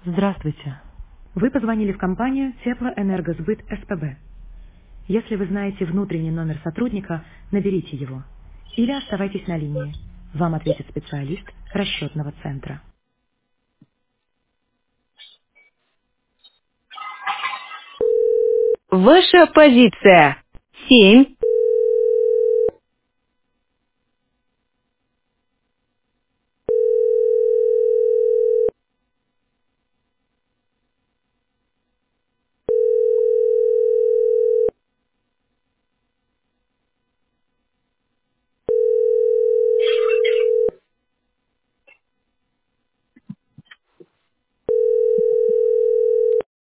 Здравствуйте. Вы позвонили в компанию Теплоэнергосбыт СПБ. Если вы знаете внутренний номер сотрудника, наберите его. Или оставайтесь на линии. Вам ответит специалист расчетного центра. Ваша позиция. 7.